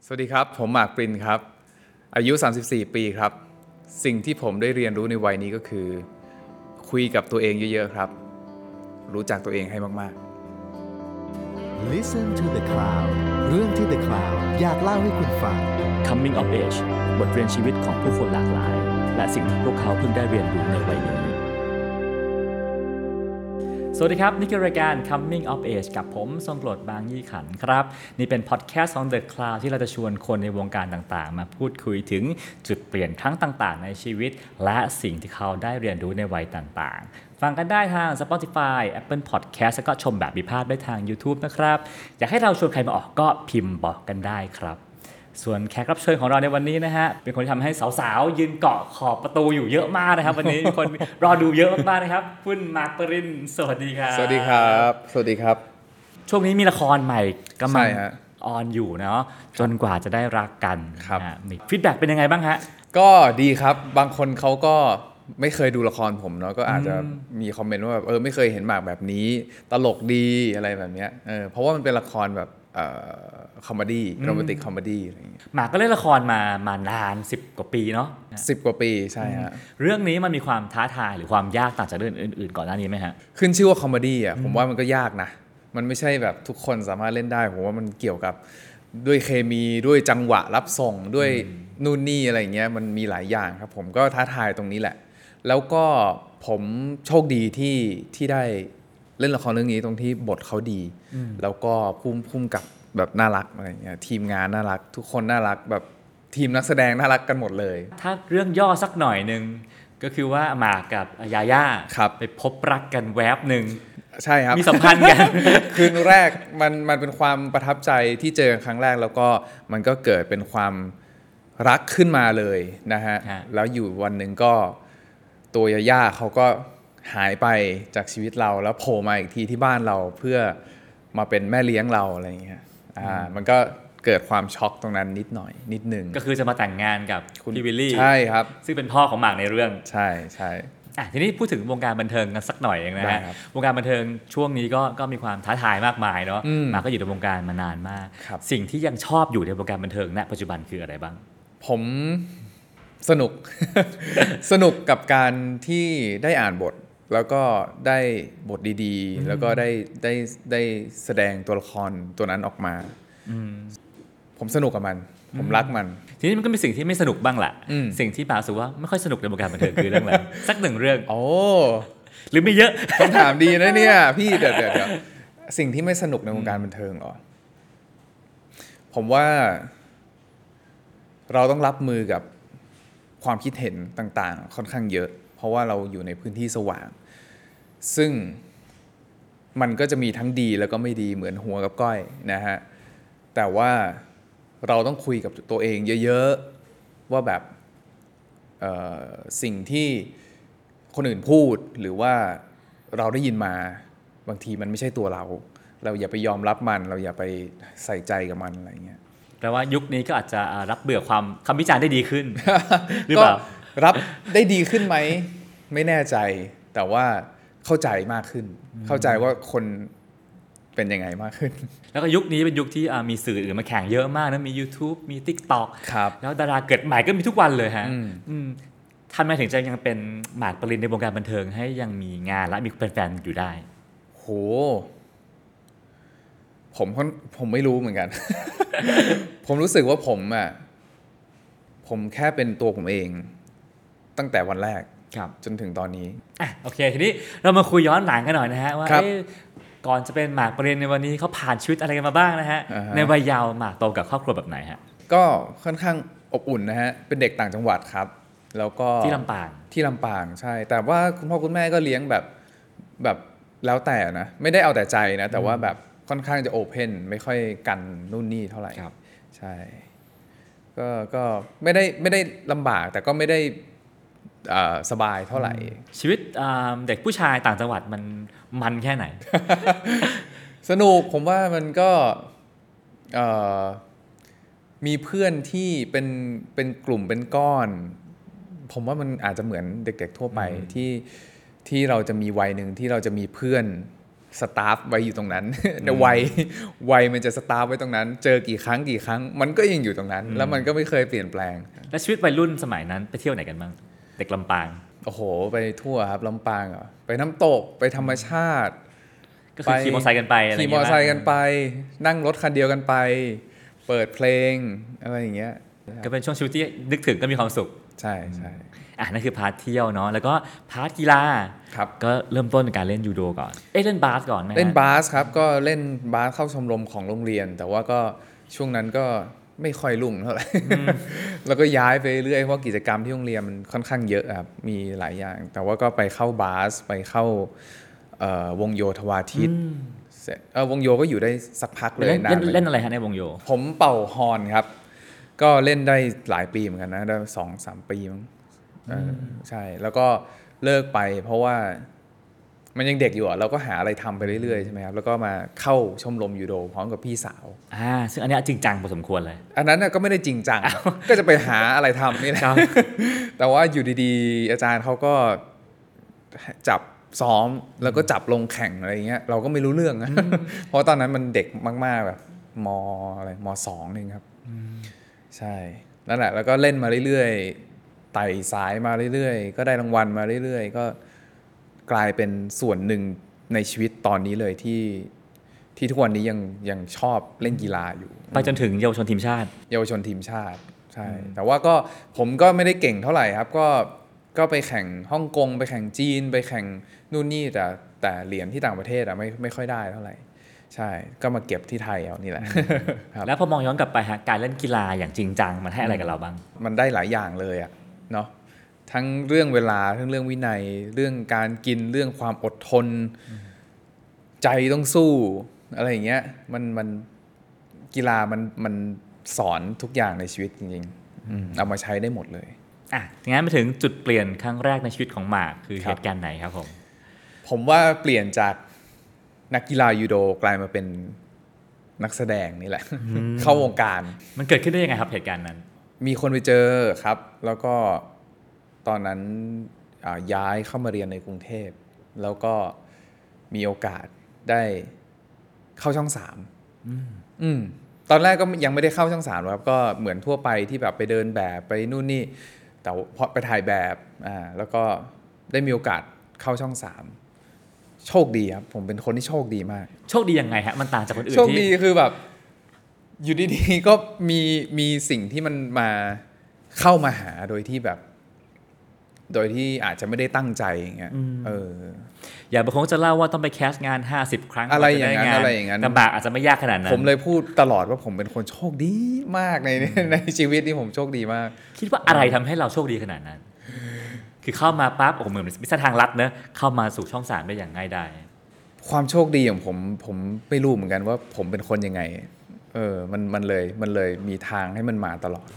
สวัสดีครับผมหมากปรินครับอายุ34ปีครับสิ่งที่ผมได้เรียนรู้ในวัยนี้ก็คือคุยกับตัวเองเยอะๆครับรู้จักตัวเองให้มากๆ Listen to the Cloud เรื่องที่ The Cloud อยากเล่าให้คุณฟัง Coming of Age บทเรียนชีวิตของผู้คนหลากหลายและสิ่งที่พวกเขาเพิ่งได้เรียนรู้ในวัยนี้สวัสดีครับนี่คือรายการ Coming of Age กับผมทรงกรดบางยี่ขันครับนี่เป็นพอดแคสต์ของ The Cloud ที่เราจะชวนคนในวงการต่างๆมาพูดคุยถึงจุดเปลี่ยนครั้งต่างๆในชีวิตและสิ่งที่เขาได้เรียนรู้ในวัยต่างๆฟังกันได้ทาง Spotify Apple Podcast แล้วก็ชมแบบวิพากษ์ได้ทาง YouTube นะครับอยากให้เราชวนใครมาออกก็พิมพ์บอกกันได้ครับส่วนแขกรับเชิญของเราในวันนี้นะฮะเป็นคนที่ทำให้สาวๆยืนเกาะขอบประตูอยู่เยอะมากนะครับวันนี้มีคนรอดูเยอะมากๆนะครับคุณหมากปรินสวัสดีครับสวัสดีครับสวัสดีครับช่วงนี้มีละครใหม่กำลังออนอยู่เนาะจนกว่าจะได้รักกันนะมีฟีดแบ็กเป็นยังไงบ้างฮะก็ดีครับบางคนเขาก็ไม่เคยดูละครผมเนาะก็อาจจะมีคอมเมนต์ว่าแบบไม่เคยเห็นหมากแบบนี้ตลกดีอะไรแบบเนี้ยเพราะว่ามันเป็นละครแบบคอมเมดี้โรแมนติกคอมเมดี้อะไรอย่างเงี้ยหมากก็เล่นละครมานาน10กว่าปีเนาะ 10กว่าปีใช่ฮะเรื่องนี้มันมีความท้าทายหรือความยากต่างจากเรื่องอื่นๆก่อนหน้านี้ไหมฮะขึ้นชื่อว่าคอมเมดี้ผมว่ามันก็ยากนะมันไม่ใช่แบบทุกคนสามารถเล่นได้ผมว่ามันเกี่ยวกับด้วยเคมีด้วยจังหวะรับส่งด้วยนู่นนี่อะไรอย่างเงี้ยมันมีหลายอย่างครับผมก็ท้าทายตรงนี้แหละแล้วก็ผมโชคดีที่ได้เล่นละครเรื่องนี้ตรงที่บทเขาดีแล้วก็พุ่มกับแบบน่ารักอะไรเงี้ยทีมงานน่ารักทุกคนน่ารักแบบทีมนักแสดงน่ารักกันหมดเลยถ้าเรื่องย่อสักหน่อยนึงก็คือว่าหมากกับยาย่าไปพบรักกันแวบนึงใช่ครับมีสัมพันธ์กันคืนแรกมันเป็นความประทับใจที่เจอครั้งแรกแล้วก็มันก็เกิดเป็นความรักขึ้นมาเลยนะฮะแล้วอยู่วันหนึ่งก็ตัวยาย่าเขาก็หายไปจากชีวิตเราแล้วโผล่มาอีกทีที่บ้านเราเพื่อมาเป็นแม่เลี้ยงเราอะไรอย่างเงี้ยมันก็เกิดความช็อกตรงนั้นนิดนึงก็คือจะมาแต่งงานกับพี่วิลลี่ใช่ครับซึ่งเป็นพ่อของหมากในเรื่องใช่ใช่ทีนี้พูดถึงวงการบันเทิงกันสักหน่อยเองนะฮะวงการบันเทิงช่วงนี้ก็มีความท้าทายมากมายเนาะหมากก็อยู่ในวงการมานานมากสิ่งที่ยังชอบอยู่ในวงการบันเทิงณปัจจุบันคืออะไรบ้างผมสนุก สนุกกับการที่ได้อ่านบทแล้วก็ได้บทดีๆแล้วก็ได้แสดงตัวละครตัวนั้นออกมาผมสนุกกับมันผมรักมันทีนี้มันก็มีสิ่งที่ไม่สนุกบ้างแหละสิ่งที่หมากรู้สึกว่าไม่ค่อยสนุกในวงการบันเทิงคือเรื่องอะไรสักหนึ่งเรื่องโอ้หรือไม่เยอะคำถามดีนะเนี่ยพี่เดี๋ยวสิ่งที่ไม่สนุกในวงการบันเทิงเหรอผมว่าเราต้องรับมือกับความคิดเห็นต่างๆค่อนข้างเยอะเพราะว่าเราอยู่ในพื้นที่สว่างซึ่งมันก็จะมีทั้งดีแล้วก็ไม่ดีเหมือนหัวกับก้อยนะฮะแต่ว่าเราต้องคุยกับตัวเองเยอะๆว่าแบบสิ่งที่คนอื่นพูดหรือว่าเราได้ยินมาบางทีมันไม่ใช่ตัวเราอย่าไปยอมรับมันเราอย่าไปใส่ใจกับมันอะไรเงี้ยแปลว่ายุคนี้ก็อาจจะรับเบื่อความคำวิจารณ์ได้ดีขึ้น หรือเปล่ารับได้ดีขึ้นไหมไม่แน่ใจแต่ว่าเข้าใจมากขึ้นเข้าใจว่าคนเป็นยังไงมากขึ้นแล้วก็ยุคนี้เป็นยุคที่มีสื่ออื่นมาแข่งเยอะมากนะมี YouTube มี TikTok แล้วดาราเกิดใหม่ก็มีทุกวันเลยฮะทำไมถึงจะยังเป็นหมากปรินในวงการบันเทิงให้ยังมีงานและมีแฟนๆอยู่ได้โหผมไม่รู้เหมือนกัน ผมรู้สึกว่าผมแค่เป็นตัวผมเองตั้งแต่วันแรกจนถึงตอนนี้โอเคทีนี้เรามาคุยย้อนหลังกันหน่อยนะฮะว่าก่อนจะเป็นหมากปรินในวันนี้เขาผ่านชีวิตอะไรกันมาบ้างนะฮะในวัยเยาว์หมากโตกับครอบครัวแบบไหนฮะก็ค่อนข้างอบอุ่นนะฮะเป็นเด็กต่างจังหวัดครับแล้วก็ที่ลำปางใช่แต่ว่าคุณพ่อคุณแม่ก็เลี้ยงแบบแล้วแต่นะไม่ได้เอาแต่ใจนะแต่ว่าแบบค่อนข้างจะโอเพ่นไม่ค่อยกันนู่นนี่เท่าไหร่ใช่ก็ไม่ได้ลำบากแต่ก็ไม่ได้สบายเท่าไหร่ชีวิตเด็กผู้ชายต่างจังหวัดมันแค่ไหนสนุกผมว่ามันก็มีเพื่อนที่เป็นกลุ่มเป็นก้อนผมว่ามันอาจจะเหมือนเด็กๆทั่วไปที่เราจะมีวัยหนึ่งที่เราจะมีเพื่อนสตาร์ฟไว้อยู่ตรงนั้น วัยมันจะสตาร์ฟไว้ตรงนั้น เจอกี่ครั้งมันก็ยังอยู่ตรงนั้น แล้วมันก็ไม่เคยเปลี่ยนแปลงและชีวิตวัยรุ่นสมัยนั้นไปเที่ยวไหนกันบ้างเด็กลำปางโอ้โหไปทั่วครับลำปางไปน้ำตกไปธรรมชาติก็คือขี่มอเตอร์ไซค์กันไปอะไรขี่มอเตอร์ไซค์กันไปนั่งรถคันเดียวกันไปเปิดเพลงอะไรอย่างเงี้ยก็เป็นช่วงชีวิตที่นึกถึงก็มีความสุขใช่ใช่นั่นคือพาร์ทเที่ยวเนาะแล้วก็พาร์ทกีฬาครับก็เริ่มต้นในการเล่นยูโดก่อนเล่นบาสก่อนไหมเล่นบาสครับก็เล่นบาสเข้าชมรมของโรงเรียนแต่ว่าก็ช่วงนั้นก็ไม่ค่อยรุ่งเท่าไหร่ แล้วก็ย้ายไปเรื่อยเพราะกิจกรรมที่โรงเรียนมันค่อนข้างเยอะครับมีหลายอย่างแต่ว่าก็ไปเข้าบาสไปเข้าวงโยธวาทิตวงโยก็อยู่ได้สักพักเลยนานเล่นอะไรฮะในวงโยผมเป่าฮอร์นครับก็เล่นได้หลายปีเหมือนกันนะได้2-3 ปีมั้งใช่แล้วก็เลิกไปเพราะว่ามันยังเด็กอยู่เราก็หาอะไรทำไปเรื่อยๆใช่ไหมครับแล้วก็มาเข้าชมรมยูโดพร้อมกับพี่สาวซึ่งอันนี้จริงจังพอสมควรเลยอันนั้นก็ไม่ได้จริงจัง ก็จะไปหาอะไรทำนี่แหละ แต่ว่าอยู่ดีๆอาจารย์เขาก็จับซ้อมแล้วก็จับลงแข่งอะไรเงี้ยเราก็ไม่รู้เรื่องนะ เพราะตอนนั้นมันเด็กมากๆแบบม.2 เองครับใช่นั่นแหละแล้วก็เล่นมาเรื่อยๆไต่สายมาเรื่อยๆก็ได้รางวัลมาเรื่อยๆก็กลายเป็นส่วนหนึ่งในชีวิตตอนนี้เลยที่ทุกวันนี้ยังชอบเล่นกีฬาอยู่ไปจนถึงเยาวชนทีมชาติใช่แต่ว่าก็ผมก็ไม่ได้เก่งเท่าไหร่ครับก็ไปแข่งฮ่องกงไปแข่งจีนไปแข่งนู่นนี่แต่เหรียญที่ต่างประเทศไม่ค่อยได้เท่าไหร่ใช่ก็มาเก็บที่ไทยเอานี่แหละแล้วพอมองย้อนกลับไปฮะการเล่นกีฬาอย่างจริงจังมันให้อะไรกับเราบ้างมันได้หลายอย่างเลยอะเนาะทั้งเรื่องเวลาทั้งเรื่องวินัยเรื่องการกินเรื่องความอดทนใจต้องสู้อะไรอย่างเงี้ยมันกีฬามันสอนทุกอย่างในชีวิตจริงๆเอามาใช้ได้หมดเลยงั้นมาถึงจุดเปลี่ยนครั้งแรกในชีวิตของหมากคือเหตุการณ์ไหนครับผมว่าเปลี่ยนจากนักกีฬายูโดกลายมาเป็นนักแสดงนี่แหละ เข้าวงการมันเกิดขึ้นได้ยังไงครับเหตุการณ์นั้นมีคนไปเจอครับแล้วก็ตอนนั้นย้ายเข้ามาเรียนในกรุงเทพแล้วก็มีโอกาสได้เข้าช่อง3ตอนแรกก็ยังไม่ได้เข้าช่อง3หรอกครับก็เหมือนทั่วไปที่แบบไปเดินแบบไปนู่นนี่แต่พอไปถ่ายแบบแล้วก็ได้มีโอกาสเข้าช่อง3โชคดีครับผมเป็นคนที่โชคดีมากโชคดียังไงฮะมันต่างจากคนอื่นโชคดีคือแบบอยู่ดีๆก็มีสิ่งที่มันมาเข้ามาหาโดยที่อาจจะไม่ได้ตั้งใจอย่างเงี้ยอย่าบางคนจะเล่าว่าต้องไปแคสงาน50ครั้งอะไรอย่างนั้นลำบากอาจจะไม่ยากขนาดนั้นผมเลยพูดตลอดว่าผมเป็นคนโชคดีมากในชีวิตนี้ผมโชคดีมากคิดว่าอะไรทำให้เราโชคดีขนาดนั้นคือเข้ามาปั๊บเหมือนมีเส้นทางลัดนะเข้ามาสู่ช่อง3ได้อย่างง่ายดายความโชคดีของผมไม่รู้เหมือนกันว่าผมเป็นคนยังไงมันเลยมีทางให้มันมาตลอด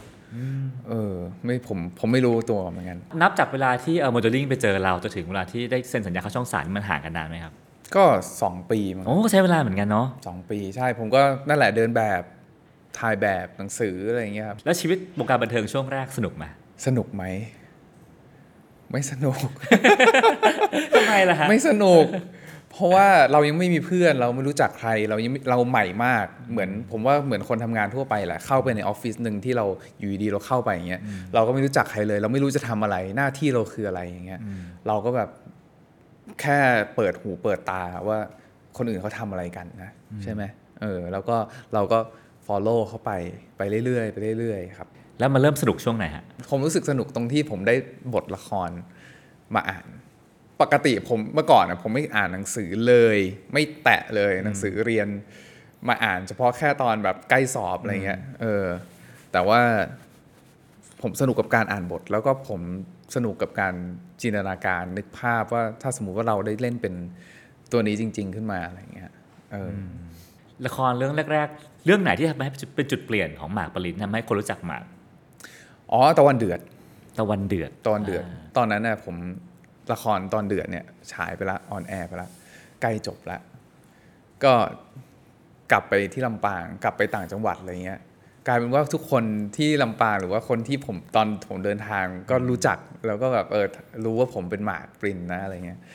ผมไม่รู้ตัวเหมือนกันนับจากเวลาที่โมเดลลิ่งไปเจอเราจนถึงเวลาที่ได้เซ็นสัญญาเข้าช่อง3มันห่างกันนานไหมครับก็2 ปีมั้งก็ใช้เวลาเหมือนกันเนาะ 2 ปีใช่ผมก็นั่นแหละเดินแบบถ่ายแบบหนังสืออะไรอย่างเงี้ยครับแล้วชีวิตวงการบันเทิงช่วงแรกสนุกไหมสนุกไหมไม่สนุกทำไมล่ะฮะไม่สนุกเพราะว่าเรายังไม่มีเพื่อนเราไม่รู้จักใครเราใหม่มากผมว่าเหมือนคนทำงานทั่วไปแหละเข้าไปในออฟฟิศนึงที่เราอยู่ดีเราเข้าไปอย่างเงี้ยเราก็ไม่รู้จักใครเลยเราไม่รู้จะทำอะไรหน้าที่เราคืออะไรอย่างเงี้ยเราก็แบบแค่เปิดหูเปิดตาว่าคนอื่นเขาทำอะไรกันนะใช่ไหมแล้วก็เราก็ follow เข้าไปเรื่อยๆครับแล้วมันเริ่มสนุกช่วงไหนฮะผมรู้สึกสนุกตรงที่ผมได้บทละครมาอ่านปกติผมเมื่อก่อนผมไม่อ่านหนังสือเลยไม่แตะเลยหนังสือเรียนมาอ่านเฉพาะแค่ตอนแบบใกล้สอบอะไรเงี้ยแต่ว่าผมสนุกกับการอ่านบทแล้วก็ผมสนุกกับการจินตนาการนึกภาพว่าถ้าสมมุติว่าเราได้เล่นเป็นตัวนี้จริงๆขึ้นมาอะไรเงี้ยละครเรื่องแรกๆเรื่องไหนที่ทำให้เป็นจุดเปลี่ยนของหมากปรินทำให้คนรู้จักหมากตะวันเดือดตอนนั้นน่ะผมละครตอนเดือดเนี่ยฉายไปละออนแอร์ไปละใกล้จบละก็กลับไปที่ลำปางกลับไปต่างจังหวัดอะไรเงี้ยกลายเป็นว่าทุกคนที่ลำปางหรือว่าคนที่ผมตอนผมเดินทางก็รู้จักแล้วก็แบบรู้ว่าผมเป็นหมากปรินนะอะไรเงี้ย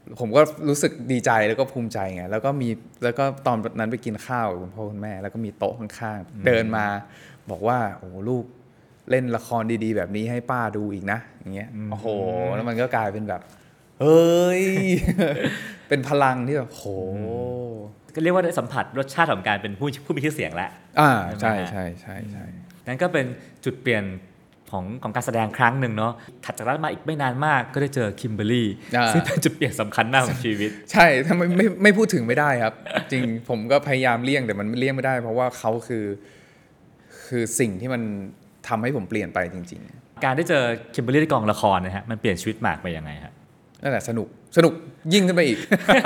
ผมก็รู้สึกดีใจแล้วก็ภูมิใจไงแล้วก็ตอนนั้นไปกินข้าวกับคุณพ่อคุณแม่แล้วก็มีโต๊ะข้างๆเดินมาบอกว่าโอ้ลูกเล่นละครดีๆแบบนี้ให้ป้าดูอีกนะอย่างเงี้ยโอ้โหแล้วมันก็กลายเป็นแบบเฮ้ย เป็นพลังที่แบบโหก็เรียกว่าได้สัมผัสรสชาติของการเป็นผู้มีชื่อเสียงแล้วใช่นั่นก็เป็นจุดเปลี่ยนของการแสดงครั้งหนึ่งเนาะถัดจากนั้นมาอีกไม่นานมากก็ได้เจอคิมเบอร์รี่ซึ่งเป็นจุดเปลี่ยนสำคัญมากของชีวิตใช่ถ้าไม่พูดถึงไม่ได้ครับจริงผมก็พยายามเลี่ยงแต่มันเลี่ยงไม่ได้เพราะว่าเขาคือสิ่งที่มันทำให้ผมเปลี่ยนไปจริงๆการได้เจอคิมเบอร์รี่ในกองละครนะฮะมันเปลี่ยนชีวิตหมากไปยังไงครับนั่นแหละสนุกยิ่งขึ้นไปอีก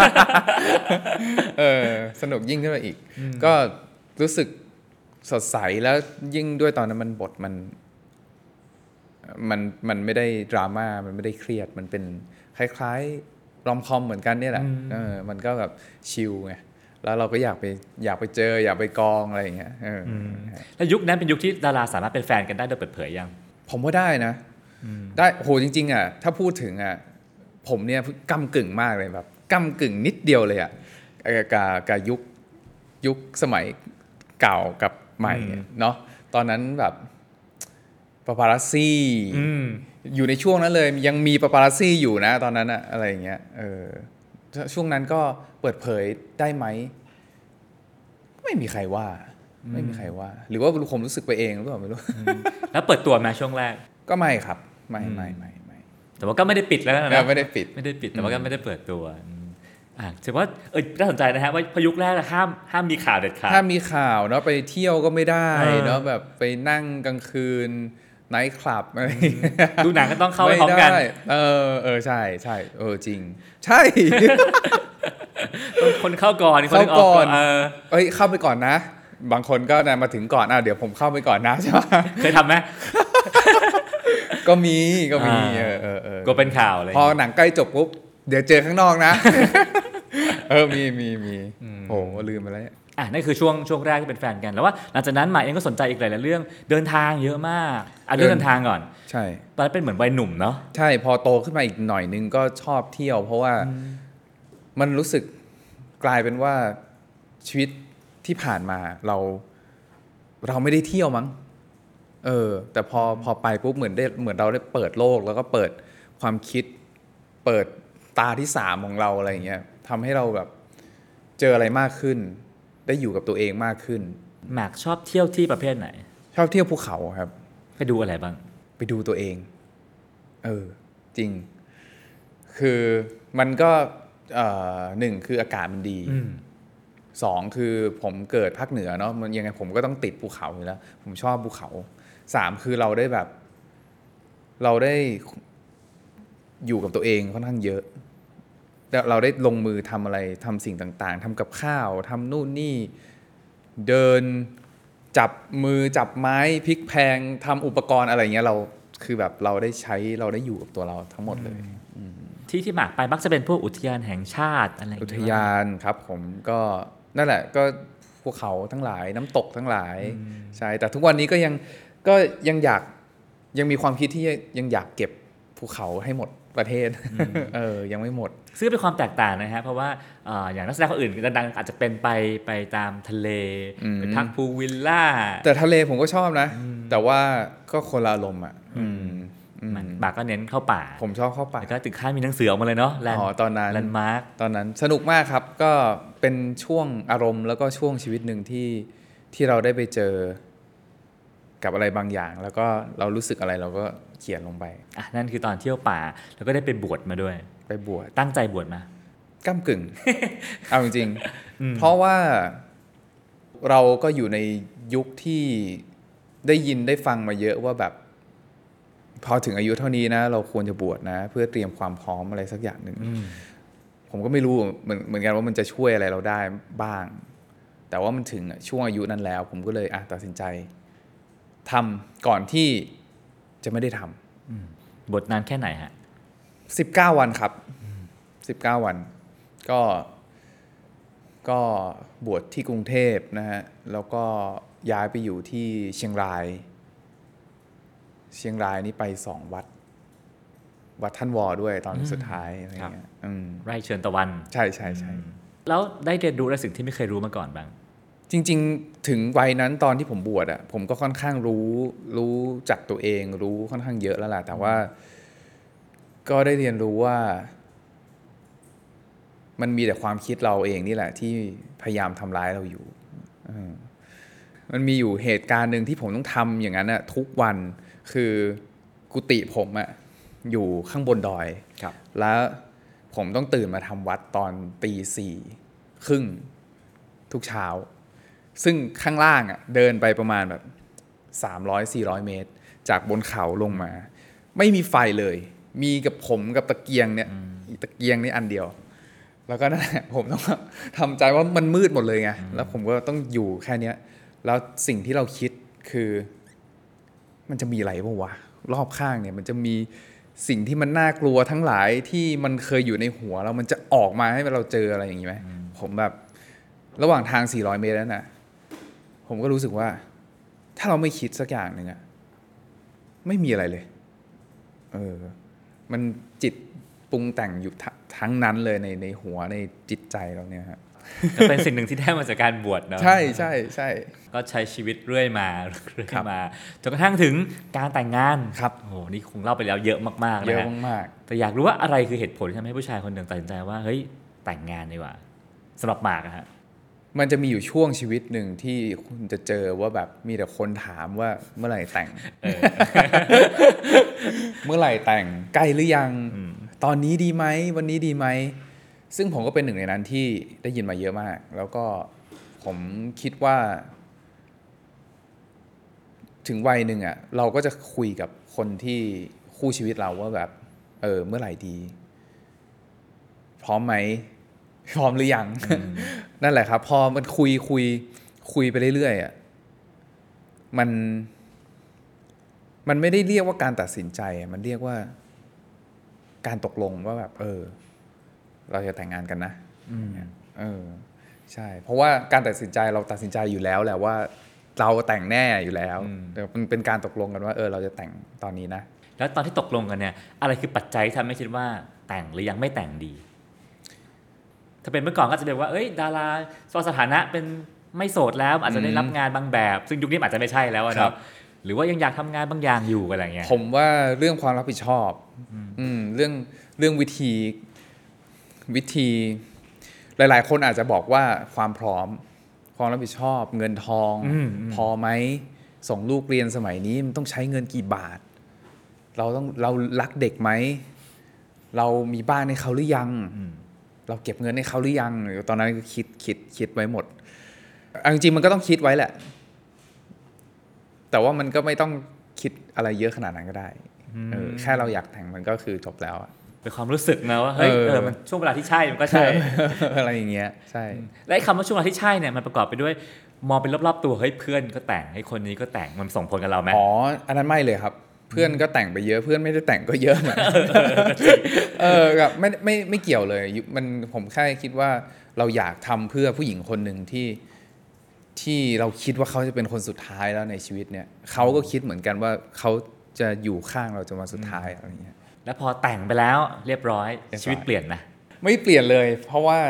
สนุกยิ่งขึ้นไปอีกก็รู้สึกสดใสแล้วยิ่งด้วยตอนนั้นมันบทมันไม่ได้ดราม่ามันไม่ได้เครียดมันเป็นคล้ายๆรอมคอมเหมือนกันเนี่ยแหละมันก็แบบชิลไงแล้วเราก็อยากไปเจออยากไปกองอะไรอย่างเงี้ยแล้วยุคนั้นเป็นยุคที่ดาราสามารถเป็นแฟนกันได้โดยเปิดเผยยังผมว่าได้นะได้โหจริงๆอ่ะถ้าพูดถึงอ่ะผมเนี่ยก้ำกึ่งมากเลยแบบก้ำกึ่งนิดเดียวเลยอ่ะกับยุคสมัยเก่ากับใหม่เนาะตอนนั้นแบบปาปารัสซี่อยู่ในช่วงนั้นเลยยังมีปาปารัสซี่อยู่นะตอนนั้นอะอะไรอย่างเงี้ยช่วงนั้นก็เปิดเผยได้ไหมไม่มีใครว่าหรือว่าผมรู้สึกไปเองหรือเปล่าไม่รู้แล้วเปิดตัวมาช่วงแรกก็ไม่ครับไม่แต่ว่าก็ไม่ได้ปิดแล้วนะไม่ได้ปิดแต่ว่าก็ไม่ได้เปิดตัวถือว่าน่าสนใจนะฮะว่าพยุคแรกห้ามมีข่าวเด็ดขาดห้ามมีข่าวเนาะไปเที่ยวก็ไม่ได้เนาะแบบไปนั่งกลางคืนไนท์คลับอะไรดูหนังก็ต้องเข้าไปพร้อมกันใช่จริงใช่คนเข้าก่อนเข้าก่อนเข้าไปก่อนนะบางคนก็มาถึงก่อนเดี๋ยวผมเข้าไปก่อนนะใช่ไหมเคยทำไหมก็มีก็เป็นข่าวเลยพอหนังใกล้จบปุ๊บเดี๋ยวเจอข้างนอกนะมีโอ้ลืมไปแล้วนั่นคือช่วงแรกที่เป็นแฟนกันแล้วว่าหลังจากนั้นหมากเองก็สนใจอีกหลายๆเรื่องเดินทางเยอะมากเรื่องเดินทางก่อนใช่ตอนนั้นเป็นเหมือนวัยหนุ่มเนาะใช่พอโตขึ้นมาอีกหน่อยนึงก็ชอบเที่ยวเพราะว่ามันรู้สึกกลายเป็นว่าชีวิตที่ผ่านมาเราไม่ได้เที่ยวมั้งแต่พอไปปุ๊บเหมือนเราได้เปิดโลกแล้วก็เปิดความคิดเปิดตาที่3ของเราอะไรอย่างเงี้ยทำให้เราแบบเจออะไรมากขึ้นได้อยู่กับตัวเองมากขึ้นหมากชอบเที่ยวที่ประเภทไหนชอบเที่ยวภูเขาครับไปดูอะไรบ้างไปดูตัวเองจริงคือมันก็1คืออากาศมันดี2คือผมเกิดภาคเหนือเนาะมันยังไงผมก็ต้องติดภูเขาอยู่แล้วผมชอบภูเขา3คือเราได้อยู่กับตัวเองค่อนข้างเยอะเราได้ลงมือทำอะไรทำสิ่งต่างๆทำกับข้าวทำนู่นนี่เดินจับมือจับไม้พลิกแพงทำอุปกรณ์อะไรเงี้ยเราคือแบบเราได้อยู่กับตัวเราทั้งหมดเลยที่หมากไปมักจะเป็นพวกอุทยานแห่งชาติอะไรอุทยานครับผมก็นั่นแหละก็ภูเขาทั้งหลายน้ำตกทั้งหลายใช่แต่ทุกวันนี้ก็ยังมีความคิดที่ยังอยากเก็บภูเขาให้หมดประเทศยังไม่หมดซึ่งเป็นความแตกต่างนะฮะเพราะว่าอย่างนักแสดงคนอื่นดังๆอาจจะเป็นไปตามทะเลไปพักพูลวิลล่าแต่ทะเลผมก็ชอบนะแต่ว่าก็คนละอารมณ์บากก็เน้นเข้าป่าผมชอบเข้าป่าแล้วก็ถึงขั้นมีหนังสือออกมาเลยเนาะตอนนั้นแลนด์มาร์คตอนนั้นสนุกมากครับก็เป็นช่วงอารมณ์แล้วก็ช่วงชีวิตหนึ่งที่เราได้ไปเจอกับอะไรบางอย่างแล้วก็เรารู้สึกอะไรเราก็เขียนลงไปนั่นคือตอนเที่ยวป่าแล้วก็ได้ไปบวชมาด้วยไปบวชตั้งใจบวชมาก้ำกึ่ง เอาจริงๆเพราะว่าเราก็อยู่ในยุคที่ได้ยินได้ฟังมาเยอะว่าแบบพอถึงอายุเท่านี้นะเราควรจะบวชนะเพื่อเตรียมความพร้อมอะไรสักอย่างหนึ่งผมก็ไม่รู้เหมือนกันว่ามันจะช่วยอะไรเราได้บ้างแต่ว่ามันถึงช่วงอายุนั้นแล้วผมก็เลยตัดสินใจทำก่อนที่จะไม่ได้ทำบทนานแค่ไหนฮะ 19 วันครับ19 วันก็บวชที่กรุงเทพนะฮะแล้วก็ย้ายไปอยู่ที่เชียงรายนี่ไป2 วัดวัดท่านวอด้วยตอนสุดท้ายอะไรเงี้ยไร่เชิญตะวันใช่ใช่ใช่แล้วได้เรียนรู้อะไรสิ่งที่ไม่เคยรู้มาก่อนบ้างจริงๆถึงวัยนั้นตอนที่ผมบวชอ่ะผมก็ค่อนข้างรู้จักตัวเองรู้ค่อนข้างเยอะแล้วแหละแต่ว่าก็ได้เรียนรู้ว่ามันมีแต่ความคิดเราเองนี่แหละที่พยายามทำร้ายเราอยู่มันมีอยู่เหตุการณ์หนึ่งที่ผมต้องทำอย่างนั้นอะทุกวันคือกุฏิผมอะอยู่ข้างบนดอยแล้วผมต้องตื่นมาทำวัดตอน4:30ทุกเช้าซึ่งข้างล่างอะเดินไปประมาณแบบ300-400 เมตรจากบนเขาลงมาไม่มีไฟเลยมีกับผมกับตะเกียงเนี่ยตะเกียงนี่อันเดียวแล้วก็นั่นแหละผมต้องทำใจว่ามันมืดหมดเลยไงแล้วผมก็ต้องอยู่แค่นี้แล้วสิ่งที่เราคิดคือมันจะมีอะไรบ้างวะรอบข้างเนี่ยมันจะมีสิ่งที่มันน่ากลัวทั้งหลายที่มันเคยอยู่ในหัวเรามันจะออกมาให้เราเจออะไรอย่างนี้ไหมผมแบบระหว่างทาง400 เมตรนั้นน่ะผมก็รู้สึกว่าถ้าเราไม่คิดสักอย่างหนึ่งอะไม่มีอะไรเลยมันจิตปรุงแต่งอยู่ทั้งนั้นเลยในหัวในจิตใจเราเนี่ยฮะก็เป็นสิ่งหนึ่งที่ได้มาจากการบวชเนาะใช่ใช่ใช่ก็ใช้ชีวิตเรื่อยมาจนกระทั่งถึงการแต่งงานครับโอ้โหนี่คงเล่าไปแล้วเยอะมากๆนะเยอะมากแต่อยากรู้ว่าอะไรคือเหตุผลที่ทำให้ผู้ชายคนหนึ่งตัดสินใจว่าเฮ้ยแต่งงานดีกว่าสำหรับหมากอะฮะมันจะมีอยู่ช่วงชีวิตหนึ่งที่คุณจะเจอว่าแบบมีแต่คนถามว่าเมื่อไหร่แต่ง เมื่อไหร่แต่งใกล้หรือยังตอนนี้ดีไหมวันนี้ดีไหมซึ่งผมก็เป็นหนึ่งในนั้นที่ได้ยินมาเยอะมากแล้วก็ผมคิดว่าถึงวัยหนึ่งอ่ะเราก็จะคุยกับคนที่คู่ชีวิตเราว่าแบบเมื่อไหร่ดีพร้อมไหมพร้อมหรือยัง นั่นแหละครับพอมันคุยไปเรื่อยๆอ่ะมันไม่ได้เรียกว่าการตัดสินใจมันเรียกว่าการตกลงว่าแบบเราจะแต่งงานกันนะใช่เพราะว่าการตัดสินใจเราตัดสินใจอยู่แล้วแหละว่าเราแต่งแน่อยู่แล้วแต่มันเป็นการตกลงกันว่าเราจะแต่งตอนนี้นะแล้วตอนที่ตกลงกันเนี่ยอะไรคือปัจจัยที่ทำให้คิดว่าแต่งหรือยังไม่แต่งดีถ้าเป็นเมื่อก่อนก็จะเป็นว่าดาราสถานะเป็นไม่โสดแล้วอาจจะได้รับงานบางแบบซึ่งยุคนี้อาจจะไม่ใช่แล้วนะหรือว่ายังอยากทำงานบางอย่างอยู่อะไรเงี้ยผมว่าเรื่องความรับผิดชอบเรื่องวิธีหลายๆคนอาจจะบอกว่าความพร้อมความรับผิดชอบเงินทองพอไหมส่งลูกเรียนสมัยนี้มันต้องใช้เงินกี่บาทเรารักเด็กไหมเรามีบ้านให้เขาหรือยังเราเก็บเงินให้เขาหรือยังตอนนั้นก็คิดไว้หมดจริงๆมันก็ต้องคิดไว้แหละแต่ว่ามันก็ไม่ต้องคิดอะไรเยอะขนาดนั้นก็ได้แค่เราอยากแต่งมันก็คือจบแล้วเป็นความรู้สึกนะว่าเฮ้ยมันช่วงเวลาที่ใช่มันก็ใช่อะไรอย่างเงี้ยใช่และคำว่าช่วงเวลาที่ใช่เนี่ยมันประกอบไปด้วยมองเป็นรอบๆตัวเฮ้ยเพื่อนก็แต่งให้คนนี้ก็แต่งมันส่งผลกับเราไหมอันนั้นไม่เลยครับเพื่อนก็แต่งไปเยอะเพื่อนไม่ได้แต่งก็เยอะแบบไม่เกี่ยวเลยผมแค่คิดว่าเราอยากทำเพื่อผู้หญิงคนหนึ่งที่เราคิดว่าเขาจะเป็นคนสุดท้ายแล้วในชีวิตเนี่ยเขาก็คิดเหมือนกันว่าเขาจะอยู่ข้างเราจนวันสุดท้ายอะไรเงี้ยแล้วพอแต่งไปแล้วเรียบร้อยชีวิตเปลี่ยนไหมไม่เปลี่ยนเลยเพราะว่า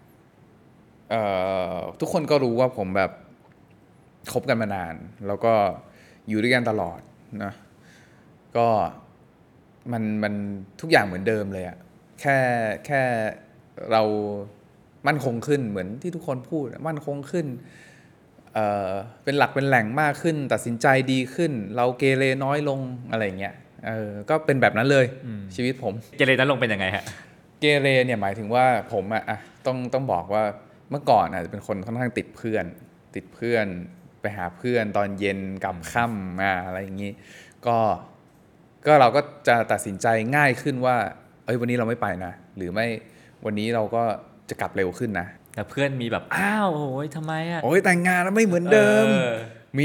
ทุกคนก็รู้ว่าผมแบบคบกันมานานแล้วก็อยู่ด้วยกันตลอดนะก็มันทุกอย่างเหมือนเดิมเลยอะแค่เรามั่นคงขึ้นเหมือนที่ทุกคนพูดมั่นคงขึ้นเป็นหลักเป็นแหล่งมากขึ้นตัดสินใจดีขึ้นเราเกเรน้อยลงอะไรเงี้ยก็เป็นแบบนั้นเลยชีวิตผมเกเรนั้นลงเป็นยังไงฮะเกเรเนี่ยหมายถึงว่าผมต้องบอกว่าเมื่อก่อนจะเป็นคนค่อนข้างติดเพื่อนไปหาเพื่อนตอนเย็นกลับค่ำมาอะไรอย่างนี้ก็เราก็จะตัดสินใจง่ายขึ้นว่าวันนี้เราไม่ไปนะหรือไม่วันนี้เราก็จะกลับเร็วขึ้นนะแต่เพื่อนมีแบบอ้าวโอ้ยทำไมแต่งงานแล้วไม่เหมือนเดิมมี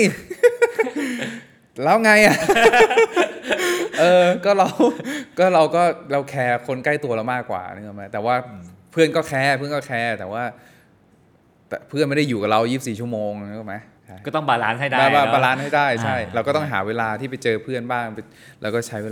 แล้วไงก็เราแคร์คนใกล้ตัวเรามากกว่านึกออกไหมแต่ว่าเพื่อนก็แคร์แต่ว่าเพื่อนไม่ได้อยู่กับเรา24 ชั่วโมงนึกออกไหมก็ต้องบาลานซ์ให้ได้บาลานซ์ให้ได้ใช่เราก็ต้องหาเวลาที่ไปเจอเพื่อนบ้างแล้วก็ใช้เวลากับ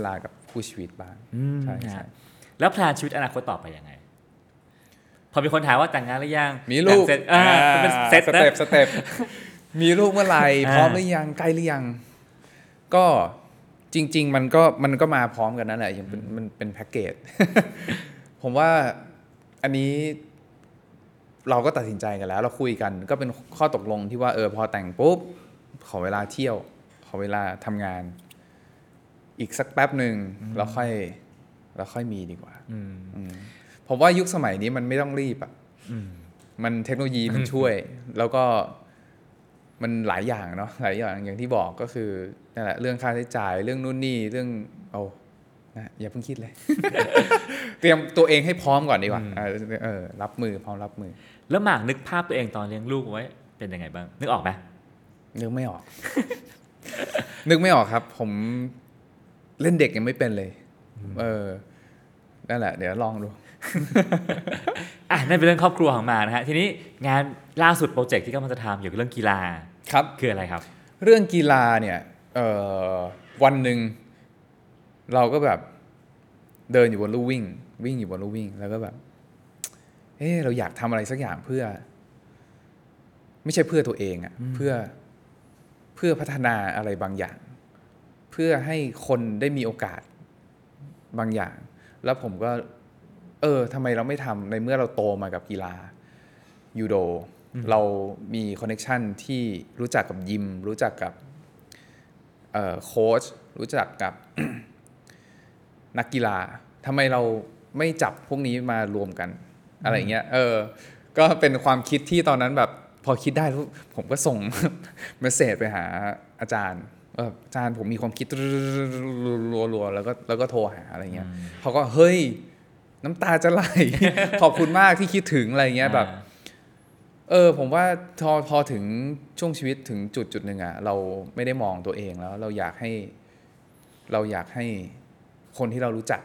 คู่ชีวิตบ้างใช่ใช่แล้วแพลนชีวิตอนาคตต่อไปยังไงพอมีคนถามว่าแต่งงานหรือยังมีลูกเสร็จเป็นเซตสนะเต็ปมีลูกเมื่อไหร่พร้อมหรือยังใกล้หรือยังก็จริงๆมันก็มาพร้อมกันนั่นแหละมันเป็นแพ็กเกจ ผมว่าอันนี้เราก็ตัดสินใจกันแล้วเราคุยกันก็เป็นข้อตกลงที่ว่าพอแต่งปุ๊บขอเวลาเที่ยวขอเวลาทำงานอีกสักแป๊บหนึ่งแล้วค่อยมีดีกว่าผมว่ายุคสมัยนี้มันไม่ต้องรีบอ่ะมันเทคโนโลยีมันช่วย แล้วก็มันหลายอย่างเนาะหลายอย่างที่บอกก็คือนั่นแหละเรื่องค่าใช้จ่ายเรื่องนู่นนี่เรื่องอย่าเพิ่งคิดเลย เตรียมตัวเองให้พร้อมก่อนดีกว่ารับมือพร้อมรับมือแล้วหมากนึกภาพตัวเองตอนเลี้ยงลูกไว้เป็นยังไงบ้างนึกออกไหมนึกไม่ออก นึกไม่ออกครับผมเล่นเด็กยังไม่เป็นเลยนั่นแหละเดี๋ยวลองดูนั่นเป็นเรื่องครอบครัวของหมากนะฮะทีนี้งานล่าสุดโปรเจกต์ที่กำลังจะทำเกี่ยวกับเรื่องกีฬาครับคืออะไรครับเรื่องกีฬาเนี่ยวันหนึ่งเราก็แบบเดินอยู่บนลู่วิ่งอยู่บนลู่วิ่งแล้วก็แบบเราอยากทำอะไรสักอย่างเพื่อไม่ใช่เพื่อตัวเองอ่ะเพื่อพัฒนาอะไรบางอย่างเพื่อให้คนได้มีโอกาสบางอย่างแล้วผมก็ทำไมเราไม่ทำในเมื่อเราโตมากับกีฬายูโดเรามีคอนเนคชั่นที่รู้จักกับยิมรู้จักกับโค้ชรู้จักกับ นักกีฬาทำไมเราไม่จับพวกนี้มารวมกันอะไรเงี้ยก็เป็นความคิดที่ตอนนั้นแบบพอคิดได้ผมก็ส่ง เมสเสจไปหาอาจารย์อาจารย์ผมมีความคิดรัวๆแล้วก็โทรหาอะไรเงี้ยเขาก็เฮ้ยน้ำตาจะไหล ขอบคุณมากที่คิดถึงอะไรเงี้ยแบบผมว่าพอถึงช่วงชีวิตถึงจุดหนึ่งอ่ะเราไม่ได้มองตัวเองแล้วเราอยากให้คนที่เรารู้จัก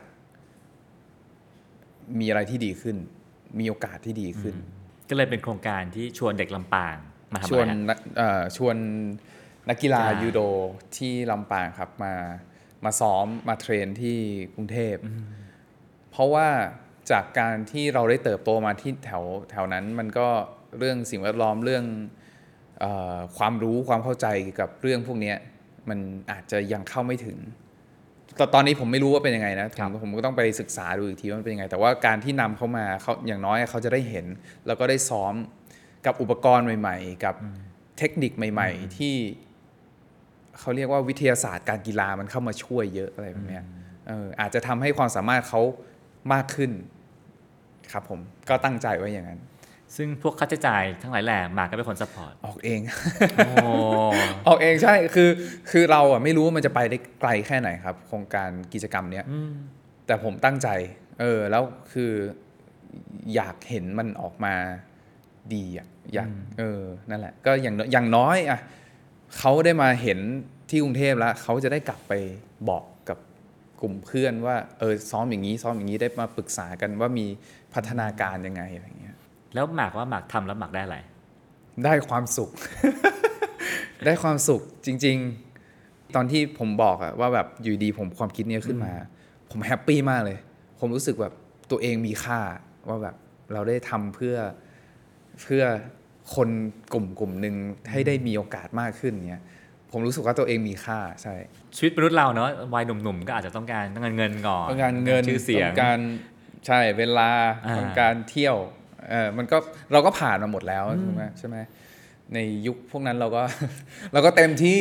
มีอะไรที่ดีขึ้นมีโอกาสที่ดีขึ้นก็เลยเป็นโครงการที่ชวนเด็กลำปางมาทำอะไรชวนนักกีฬายูโดที่ลำปางครับมาซ้อมมาเทรนที่กรุงเทพเพราะว่าจากการที่เราได้เติบโตมาที่แถวนั้นมันก็เรื่องสิ่งแวดล้อมเรื่องความรู้ความเข้าใจกับเรื่องพวกนี้มันอาจจะยังเข้าไม่ถึงตอนนี้ผมไม่รู้ว่าเป็นยังไงนะผมก็ต้องไปศึกษาดูอีกทีว่ามันเป็นยังไงแต่ว่าการที่นำเขามาเขาอย่างน้อยเขาจะได้เห็นแล้วก็ได้ซ้อมกับอุปกรณ์ใหม่ๆกับเทคนิคใหม่ๆที่เขาเรียกว่าวิทยาศาสตร์การกีฬามันเข้ามาช่วยเยอะอะไรแบบนี้อาจจะทำให้ความสามารถเขามากขึ้นครับผมก็ตั้งใจไว้อย่างนั้นซึ่งพวกค่าใช้จ่ายทั้งหลายแหล่หมากก็เป็นคนซัพพอร์ตออกเอง ออกเองใช่คือเราอ่ะไม่รู้ว่ามันจะไปได้ไกลแค่ไหนครับโครงการกิจกรรมเนี้ยแต่ผมตั้งใจแล้วคืออยากเห็นมันออกมาดีอ่ะอยากนั่นแหละก็อย่างน้อยอ่ะเขาได้มาเห็นที่กรุงเทพแล้วเขาจะได้กลับไปบอกกับกลุ่มเพื่อนว่าซ้อมอย่างนี้ได้มาปรึกษากันว่ามีพัฒนาการยังไงอะไรเงี้ยแล้วหมากว่าหมากทำแล้วหมากได้อะไรได้ความสุข ได้ความสุขจริงๆตอนที่ผมบอกอะว่าแบบอยู่ดีผมความคิดนี้ขึ้นมาผมแฮปปี้มากเลยผมรู้สึกแบบตัวเองมีค่าว่าแบบเราได้ทำเพื่อคนกลุ่มนึงให้ได้มีโอกาสมากขึ้นเนี่ยผมรู้สึกว่าตัวเองมีค่าใช่ชีวิตมนุษย์เราเนาะวัยหนุ่มๆก็อาจจะต้องการเงินก่อนต้องการเงินชื่อเสียงต้องการใช่เวลาต้องการเที่ยวมันก็เราก็ผ่านมาหมดแล้วใช่ไหมในยุคพวกนั้นเราก็เต็มที่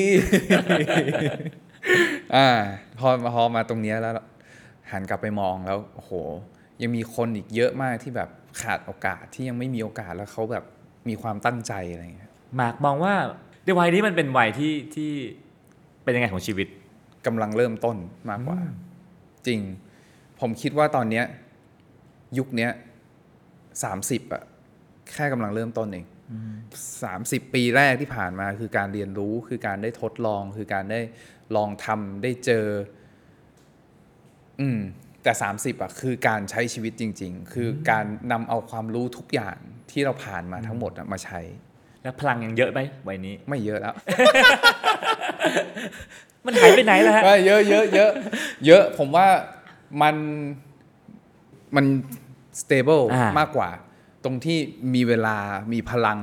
พอมาตรงนี้แล้วหันกลับไปมองแล้วโอ้โหยังมีคนอีกเยอะมากที่แบบขาดโอกาสที่ยังไม่มีโอกาสแล้วเขาแบบมีความตั้งใจอะไรอย่างเงี้ยหมากมองว่าในวัยนี้มันเป็นวัยที่เป็นยังไงของชีวิตกำลังเริ่มต้นมากกว่าจริงผมคิดว่าตอนเนี้ยยุคเนี้ย30อะแค่กำลังเริ่มต้นเอง30 ปีแรกที่ผ่านมาคือการเรียนรู้คือการได้ทดลองคือการได้ลองทำได้เจอแต่30อะคือการใช้ชีวิตจริงๆคือการนำเอาความรู้ทุกอย่างที่เราผ่านมาทั้งหมดมาใช้แล้วพลังยังเยอะไหมวัยนี้ไม่เยอะแล้วมันหายไปไหนแล้วฮะเยอะเยอะเยอะเยอะผมว่ามัน stable มากกว่าตรงที่มีเวลามีพลัง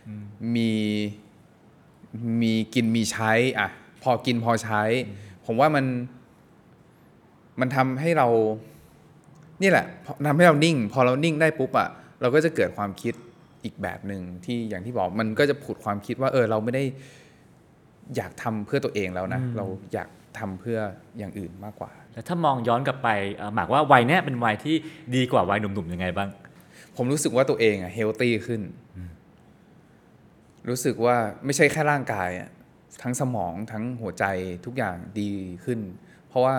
มีกินมีใช้อ่ะพอกินพอใช้ผมว่ามันทำให้เรานี่แหละทำให้เรานิ่งพอเรานิ่งได้ปุ๊บอ่ะเราก็จะเกิดความคิดอีกแบบหนึ่งที่อย่างที่บอกมันก็จะผุดความคิดว่าเราไม่ได้อยากทำเพื่อตัวเองแล้วนะเราอยากทำเพื่ออย่างอื่นมากกว่าแล้วถ้ามองย้อนกลับไปหมากว่าวัยเนี้ยเป็นวัยที่ดีกว่าวัยหนุ่มๆยังไงบ้างผมรู้สึกว่าตัวเองเฮลตี้ขึ้นรู้สึกว่าไม่ใช่แค่ร่างกายทั้งสมองทั้งหัวใจทุกอย่างดีขึ้นเพราะว่า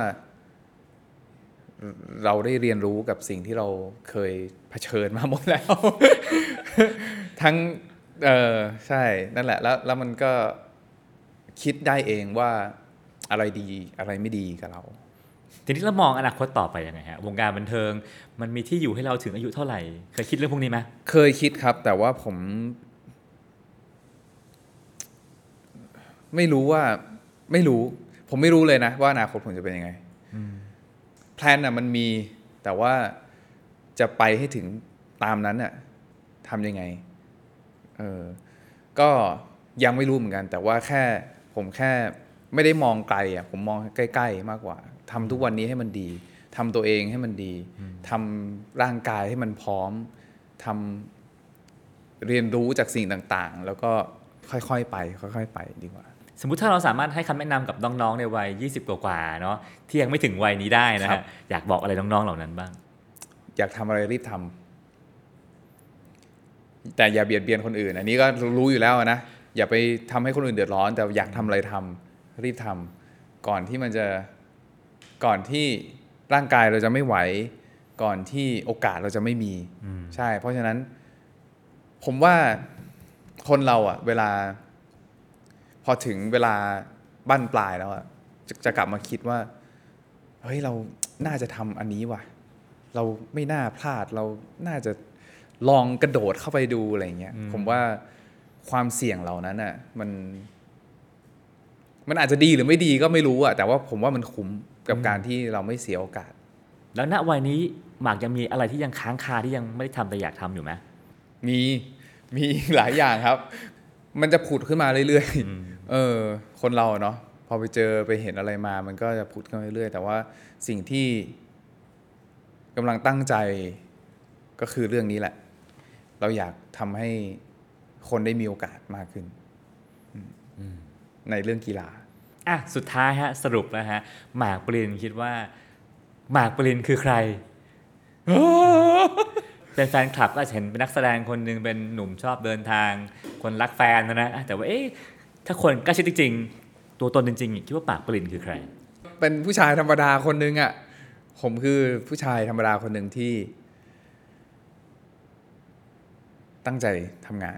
เราได้เรียนรู้กับสิ่งที่เราเคยเผชิญมาหมดแล้ว ทั้งใช่นั่นแหละแล้วมันก็คิดได้เองว่าอะไรดีอะไรไม่ดีกับเราทีนี้เรามองอนาคตต่อไปยังไงฮะวงการบันเทิงมันมีที่อยู่ให้เราถึงอายุเท่าไหร่เคยคิดเรื่องพวกนี้ไหมเคยคิดครับแต่ว่าผมไม่รู้ผมไม่รู้เลยนะว่าอนาคตผมจะเป็นยังไงแพลนมันมีแต่ว่าจะไปให้ถึงตามนั้นทำยังไงก็ยังไม่รู้เหมือนกันแต่ว่าผมแค่ไม่ได้มองไกลผมมองใกล้ๆมากกว่าทำทุกวันนี้ให้มันดีทำตัวเองให้มันดีทำร่างกายให้มันพร้อมทำเรียนรู้จากสิ่งต่างๆแล้วก็ค่อยๆไปดีกว่าสมมุติถ้าเราสามารถให้คำแนะนำกับน้องๆในวัย20กว่าๆเนาะที่ยังไม่ถึงวัยนี้ได้นะฮะอยากบอกอะไรน้องๆเหล่านั้นบ้างอยากทำอะไรรีบทำแต่อย่าเบียดเบียนคนอื่นอันนี้ก็รู้อยู่แล้วนะอย่าไปทำให้คนอื่นเดือดร้อนแต่อยากทำอะไรทำรีบทำก่อนที่ร่างกายเราจะไม่ไหวก่อนที่โอกาสเราจะไม่มีใช่เพราะฉะนั้นผมว่าคนเราเวลาพอถึงเวลาบั้นปลายแล้วจะกลับมาคิดว่าเฮ้ยเราน่าจะทำอันนี้ว่ะเราไม่น่าพลาดเราน่าจะลองกระโดดเข้าไปดูอะไรเงี้ยผมว่าความเสี่ยงเหล่านั้นมันอาจจะดีหรือไม่ดีก็ไม่รู้แต่ว่าผมว่ามันคุ้มกับการที่เราไม่เสียโอกาสแล้วณวัยนี้หมากยังมีอะไรที่ยังค้างคาที่ยังไม่ได้ทำแต่อยากทำอยู่ไหมมีหลายอย่างครับมันจะผุดขึ้นมาเรื่อยๆคนเราเนาะพอไปเจอไปเห็นอะไรมามันก็จะผุดขึ้นมาเรื่อยๆแต่ว่าสิ่งที่กำลังตั้งใจก็คือเรื่องนี้แหละเราอยากทำให้คนได้มีโอกาสมากขึ้นในเรื่องกีฬาสุดท้ายสรุปแล้วหมากปรินคิดว่าหมากปรินคือใคร เป็นแฟนคลับก็เห็นเป็นนักแสดงคนนึงเป็นหนุ่มชอบเดินทางคนรักแฟนนะแต่ว่าถ้าคนใกล้ชิดจริงๆตัวตนจริงๆคิดว่าหมากปรินคือใครเป็นผู้ชายธรรมดาคนนึงผมคือผู้ชายธรรมดาคนนึงที่ตั้งใจทำงาน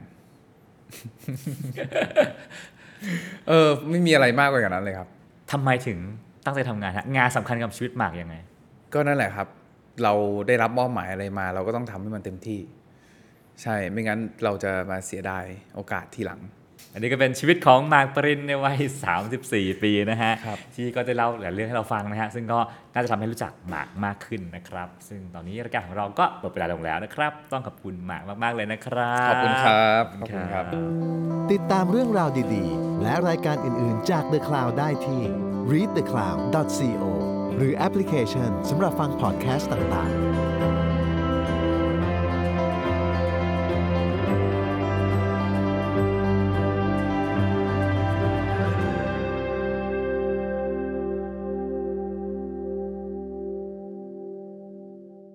ไม่มีอะไรมากกว่านั้นเลยครับทำไมถึงตั้งใจทำงานงานสำคัญกับชีวิตหมากยังไงก็นั่นแหละครับเราได้รับมอบหมายอะไรมาเราก็ต้องทำให้มันเต็มที่ใช่ไม่งั้นเราจะมาเสียดายโอกาสทีหลังอันนี้ก็เป็นชีวิตของหมากปรินในวัย34ปีนะฮะที่ก็ได้เล่าหลายเรื่องให้เราฟังนะฮะซึ่งก็น่าจะทำให้รู้จักหมากมากขึ้นนะครับซึ่งตอนนี้รายการของเราก็หมดเวลาลงแล้วนะครับต้องขอบคุณหมากมากๆเลยนะครับขอบคุณครับขอบคุณครับติดตามเรื่องราวดีๆและรายการอื่นๆจาก The Cloud ได้ที่ readthecloud.co หรือแอปพลิเคชันสำหรับฟังพอดแคสต์ต่างๆ